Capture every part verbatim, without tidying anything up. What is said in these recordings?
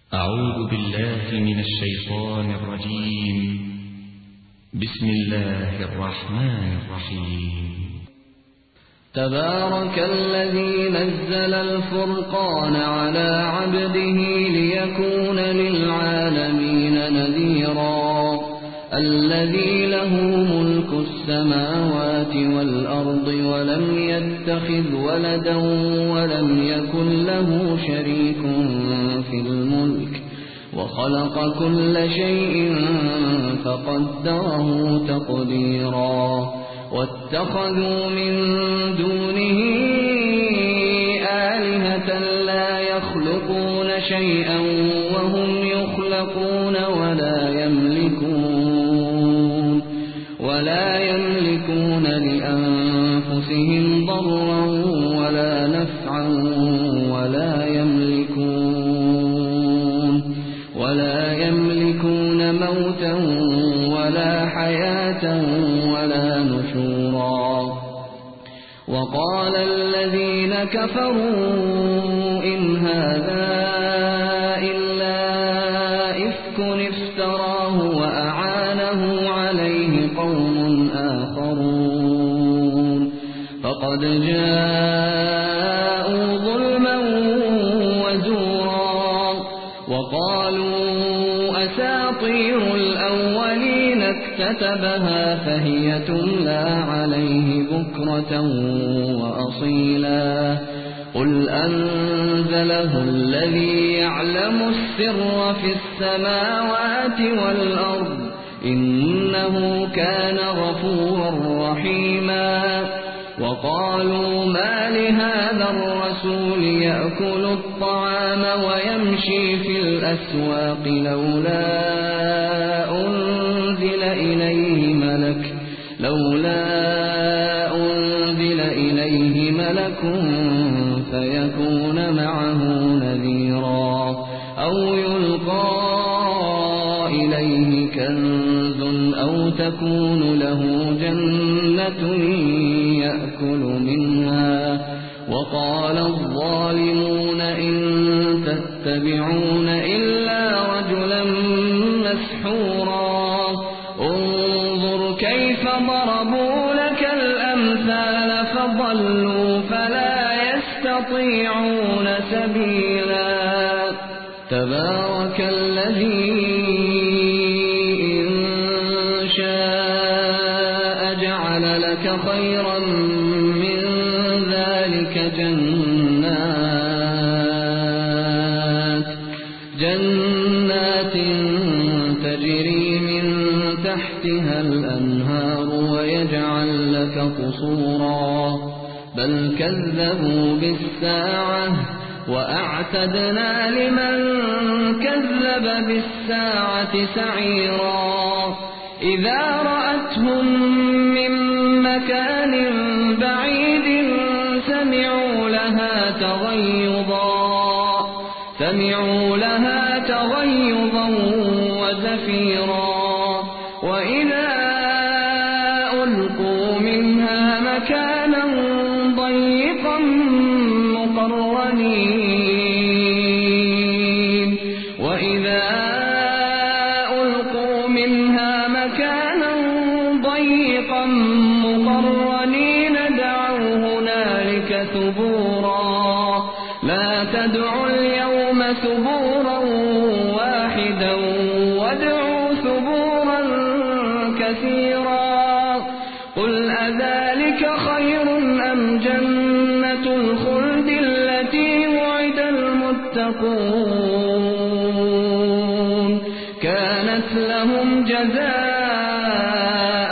أعوذ بالله من الشيطان الرجيم. بسم الله الرحمن الرحيم. تبارك الذي نزل الفرقان على عبده ليكون للعالمين نذيرا. الذي له ملك السماوات والأرض ولم يتخذ ولدا ولم يكن له شريك في الملك وخلق كل شيء فقدره تقديرا. واتخذوا من دونه آلهة لا يخلقون شيئا وهم يخلقون ولا يملكون ولا يملكون لأنفسهم ضرا ولا نفعا ولا يملكون ولا يملكون موتا ولا حياة ولا نشورا. وقال الذين كفروا إن هذا إلا إفك افتراه وأعانه عليه قوم آخرون فقد جاءوا ظلما وزورا. وقالوا أساطير الأولين اكتتبها فهي تملى عليه بكرة وأصيلا. قل أنزله الذي يعلم السر في السماوات والأرض إنه كان غفورا رحيما. وقالوا ما لهذا الرسول يأكل الطعام ويمشي في الأسواق لولا أنزل إليه ملك لولا أنزل إليه ملك فيكون معه نذيرا أو يلقى إليه كنز أو تكون له جنة يأكل منها. وقال الظالمون إن تتبعون إلا رجلا مسحورا. انظر كيف ضربوا لك الأمثال فضلوا فلا يستطيعون سبيلا. تبارك الذي إن شاء جعل لك خيرا من ذلك جنات جنات تجري من تحتها الأنهار ويجعل لك قصورا. بل كذبوا بالساعة وأعتدنا لمن كذب بالساعة سعيرا. إذا رأتهم من مكان بعيد سمعوا لها تغيظا سمعوا لها تغيظا وزفيرا. وإذا ألقوا منها مكانا ضيقا مقرنين وإذا ألقوا منها مكانا ضيقا مقرنين دعوا هنالك ثبورا. لا تدعوا اليوم ثبورا واحدا وادعوا ثبورا كثيرا. قل أذلك خير أم جنة الخلد التي وعد المتقون كانت لهم جزاء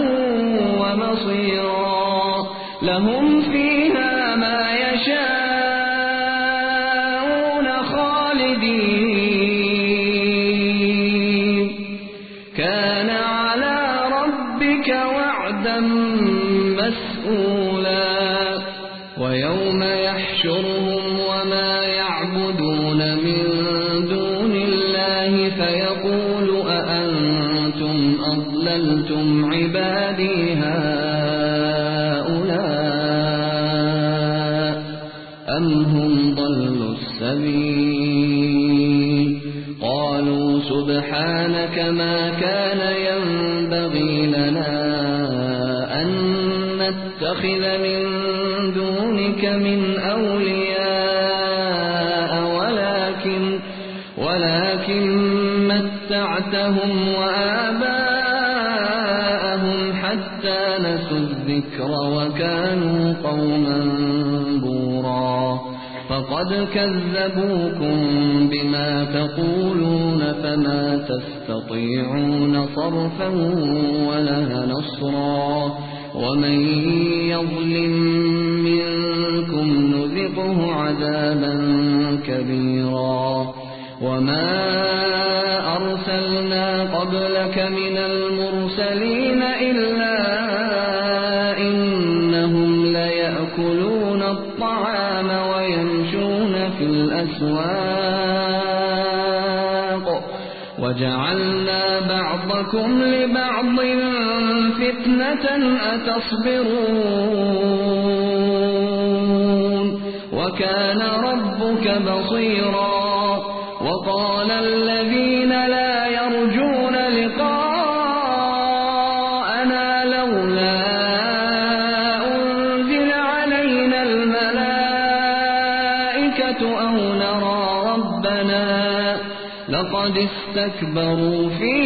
ومصيرا. لهم فيها ما يشاءون خالدين كان على ربك وعدا مسئولا. ويوم يحشرهم وما يعبدون من دون الله فيقول أأنتم أضللتم عبادي هؤلاء أم هم ضلوا السبيل. سبحانك ما كان ينبغي لنا أن نتخذ من دونك من أولياء ولكن, ولكن متعتهم وآباءهم حتى نسوا الذكر وكانوا قوما بورا فقد كذبوكم بما تقولون فما تستطيعون صرفا ولا نصرا ومن يظلم منكم نذقه عذابا كبيرا وما أرسلنا قبلك من المرسلين إلا إنهم ليأكلون الطعام ويمشون في الأسواق وجعلنا بعضكم لبعض فتنة أتصبرون وكان ربك بصيرا وقال الذين لا يرجون لقاءنا لولا أنزل علينا الملائكة أو نرى ربنا لقد استكبروا في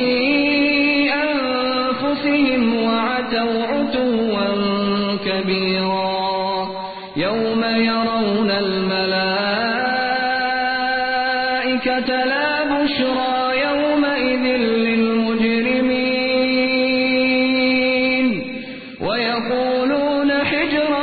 أنفسهم وعتوا عتوا كبيرا يوم يرون الملائكة لا بشرى يومئذ للمجرمين ويقولون حجرا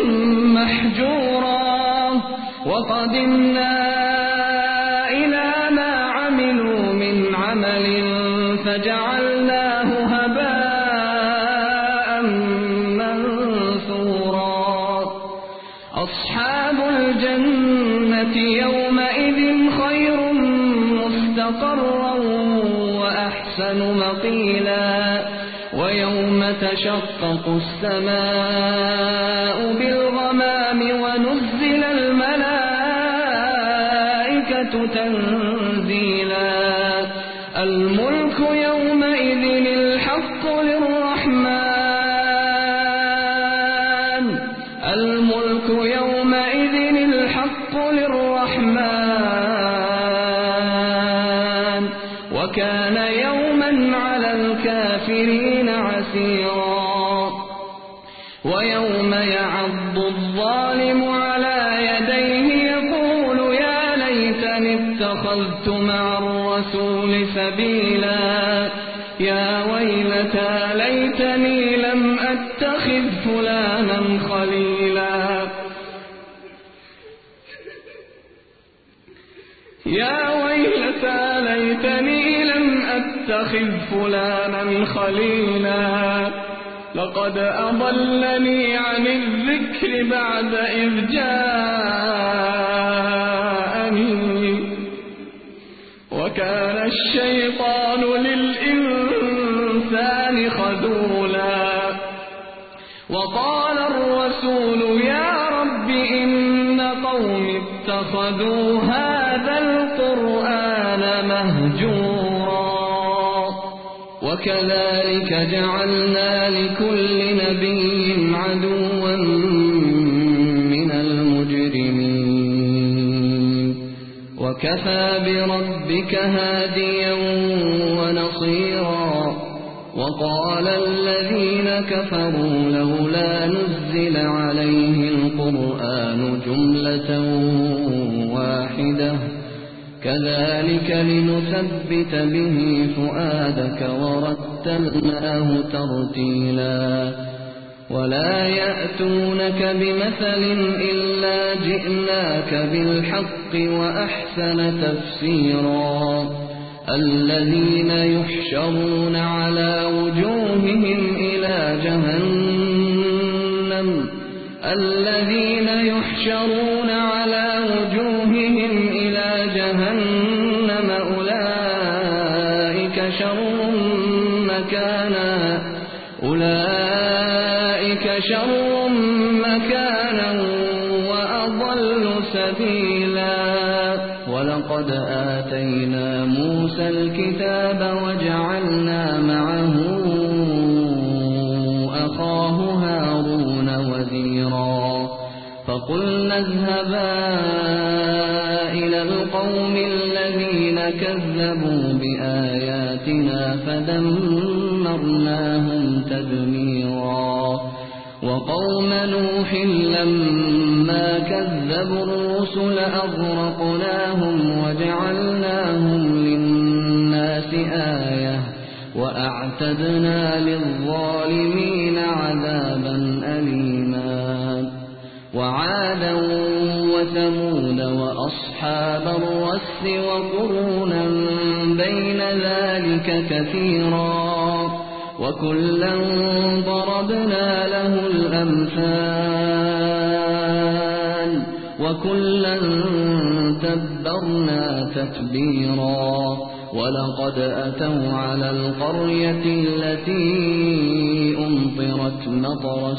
محجورا وقدمنا إلى ما عملوا من عمل فجعلناه هباء منثورا أصحاب الجنة يومئذ خير مستقرا وأحسن مقيلا ويوم تشقق السماء بالغمام ونزل الملائكة تنزيلا الملك يومئذ الحق للرحمن الملك يومئذ الحق للرحمن وكان يوما على الكافرين عسيرا ويوم يعض الظالم على يديه يقول يا ليتني اتخذت مع الرسول سبيلا يا ويلتى ليتني لم أتخذ فلانا خليلا يا ويلتى ليتني لم أتخذ فلانا خليلا لقد أضلني عن الذكر بعد إذ جاءني وكان الشيطان للإنسان خذولا وقال الرسول يا رب إن قوم اتخذوا هذا القرآن مهجورا وكذلك جعلنا لكل نبي عدوا من المجرمين وكفى بربك هاديا ونصيرا وقال الذين كفروا لولا نزل عليه القرآن جملة واحدة كذلك لنثبت به فؤادك ورتلناه ترتيلا ولا يأتونك بمثل إلا جئناك بالحق وأحسن تفسيرا الذين يحشرون على وجوههم إلى جهنم الذين يحشرون على وجوههم إلى جهنم أولئك شر مكانا أولئك شر مكانا وأضل سبيلا ولقد آتينا آتينا موسى الكتاب وجعلنا معه أخاه هارون وزيرا فقلنا اذهبا إلى القوم الذين كذبوا بآياتنا فدمرناهم تدميرا وقوم نوح لما كذبوا الرسل أغرقناهم وجعلناهم للناس آية وأعتدنا للظالمين عذابا أليما وعادا وثمود وأصحاب الرس وقرونا بين ذلك كثيرا وكلا ضربنا له الأمثال وكلا تبرنا تتبيرا ولقد أتوا على القرية التي أمطرت مطر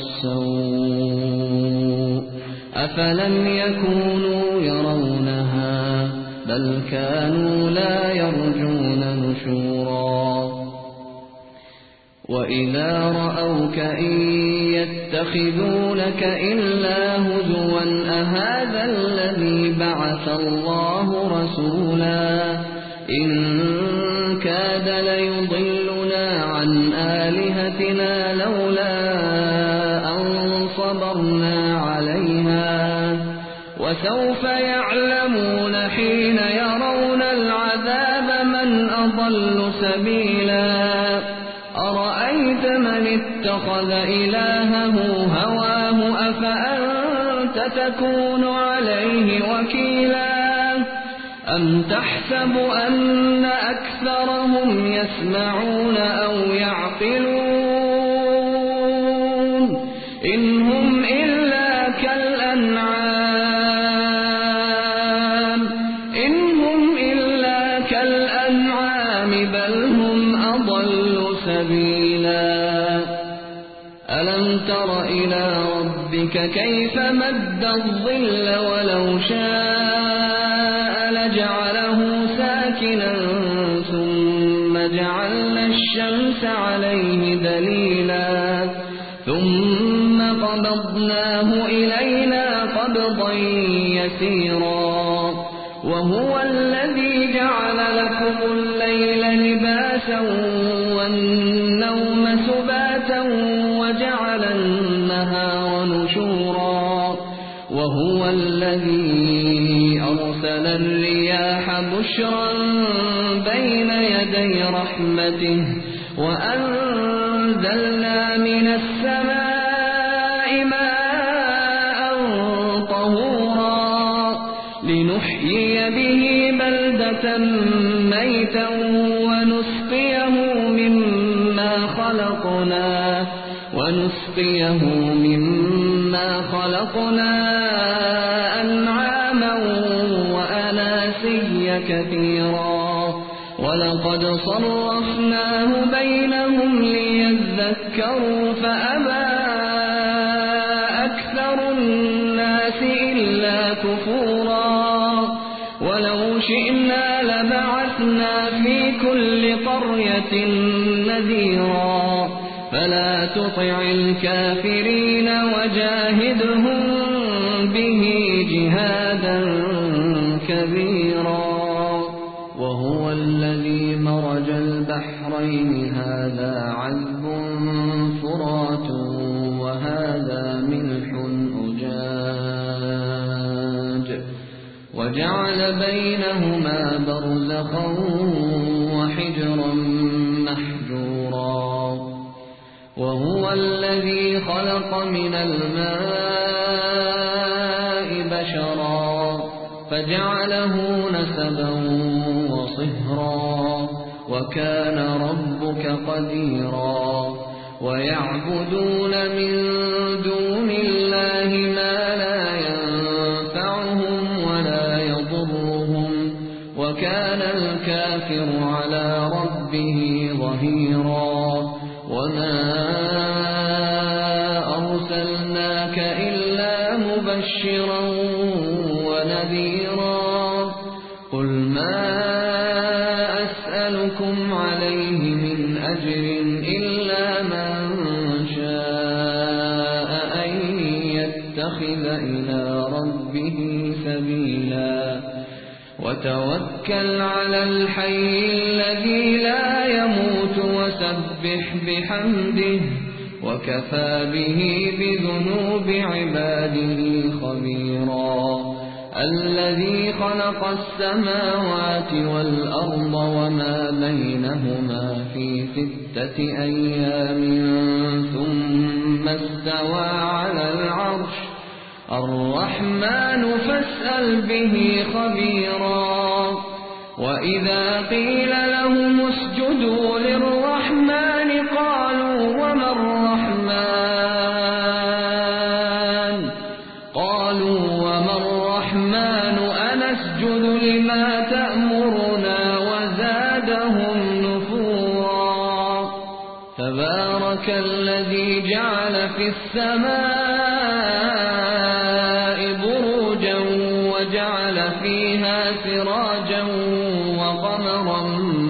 السوء أفلم يكونوا يرونها بل كانوا لا يرجون نشورا وإذا رأوك إن يتخذونك إلا هزوا أهذا الذي بعث الله رسولا إن كاد ليضلنا عن آلهتنا لولا أن صبرنا عليها وسوف يعلمون حين يرون العذاب من أضل سبيلا أرأيت من اتخذ إلهه هواه أفأنت تكون عليه وكيلا أم تحسب أن أكثرهم يسمعون أو يعقلون إن هم إلا كالأنعام إن هم إلا كالأنعام بل هم أضل سبيلا ألم تر إلى ربك كيف مد الظل ولو شاء لجعله ساكنا ثم جعلنا الشمس عليه دليلا ثم قبضناه إلينا قبضا يسيرا وهو الذي جعل لكم الليل لباسا والنوم سباتا وجعل النهار نشورا وهو الذي أرسل الرياح بشرا بين يدي رحمته وأنزلنا من السماء ماء طهورا لنحيي به بلدة ميتا ونسقيه مما خلقنا ونسقيه مما خلقنا أنعاما وأناسيا كثيرا ولقد صرفناه بينهم ليذكروا فأبى أكثر الناس إلا كفورا ولو شئنا لبعثنا في كل قرية نذيرا فلا تطع الكافرين وجاهدهم به جهادا كبيرا وهو الذي مرج البحرين هذا عذب فرات وهذا ملح أجاج وجعل بينهما برزخا وحجرا محجورا وهو الذي خلق من الماء بشرا فجعله نسبا وصهرا وكان ربك قديرا ويعبدون من دون الله ما لا ينفعهم ولا يضرهم وكان الكافر على ربه ظهيرا وما أرسلناك إلا مبشرا ونذيرا قل ما أسألكم عليه من أجر إلا من شاء أن يتخذ إلى ربه سبيلا وتوكل على الحي الذي لا يموت وسبح بحمده وكفى به بذنوب عباده خبيرا الذي خلق السماوات والأرض وما بينهما في ستة أيام ثم استوى على العرش الرحمن فاسأل به خبيرا وإذا قيل لهم اسجدوا للرحمن قالوا وما الرحمن قالوا وما الرحمن أنسجد لما تأمرنا وزادهم نفورا تبارك الذي جعل في السماء بروجا وجعل فيها سراجا وقمرا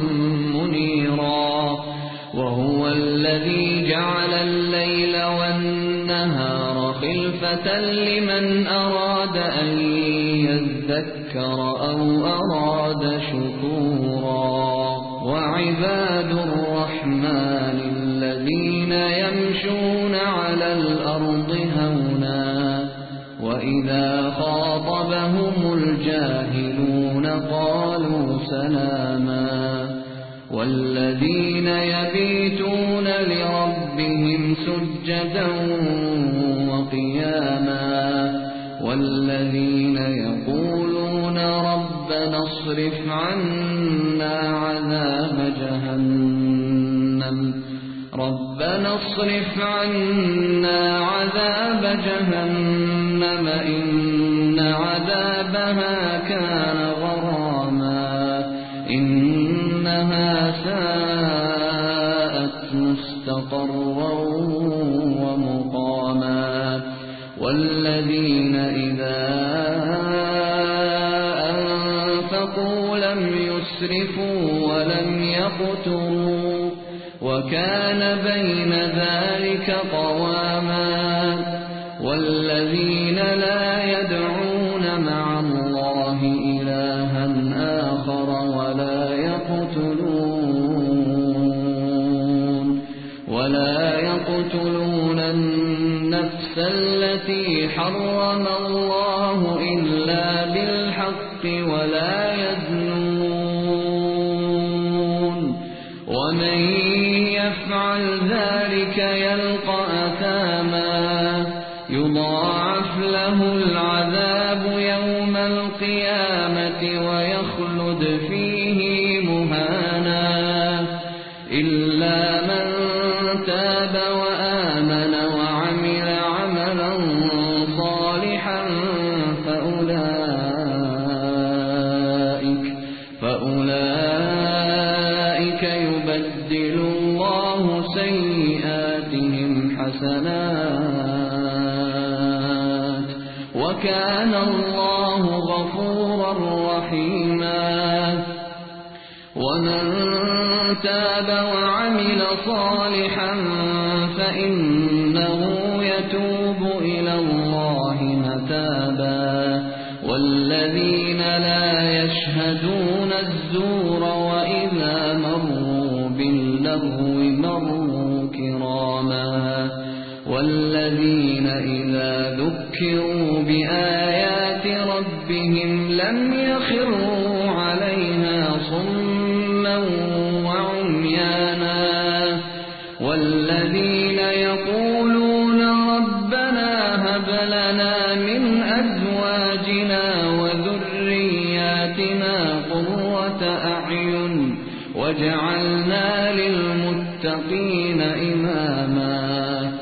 منيرا وهو الذي جعل الليل والنهار خلفة لمن أراد أن يذكر أو أراد شكورا وعباد الرحمن الذين يمشون على الأرض هونا وإذا خاطبهم الجاهلون قالوا سلاما والذين يبيتون لربهم سجدا وقياما والذين يقولون ربنا اصرف عنا عذاب جهنم ربنا اصرف عنا عذاب جهنم إن عذابها كان غراما إنها ساءت مستقرا ومقاما والذين إذا أنفقوا لم يسرفوا ولم يقتروا وكان بين ذلك قواما والذين لا يدعون مع الله إلها آخر ولا يقتلون ولا يقتلون النفس التي حرم الله إلا بالحق ولا يزنون ومن يفعل ذلك يلقى أثاما يضاعف له العذاب يوم القيامة ويخلد فيه مهانا إلا من تاب وآمن وعمل عملا صالحا فأولئك فأولئك يبدل الله سيئاتهم حسنات وكان الله غفورا رحيما ومن تاب وعمل صالحا فإنه يتوب إلى الله متابا والذين لا يشهدون الزور وإذا مروا باللغو مروا كراما والذين إذا ذكروا بآيات ربهم لم يخروا عليها صما وعميانا والذين يقولون ربنا هب لنا من أزواجنا وذرياتنا قرة أعين واجعلنا للمتقين إماما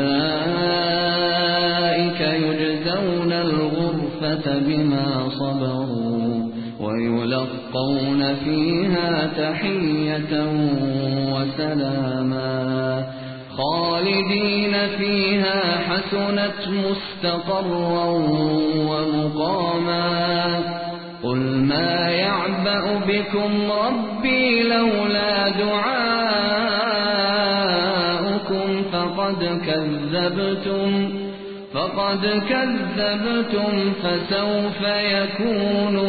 أولئك يجزون الغرفة بما صبروا ويلقون فيها تحية وسلاما خالدين فيها حسنت مستقرا ومقاما قل ما يعبأ بكم ربي لولا دعاؤكم فقد كذبتم فقد كذبتم فسوف يكون